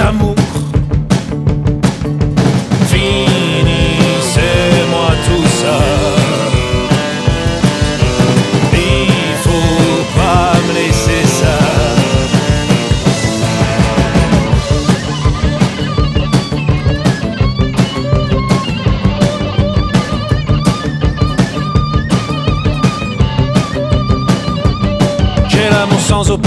l'amour. Finissez-moi tout ça. Il faut pas me laisser ça. J'ai l'amour sans opinion.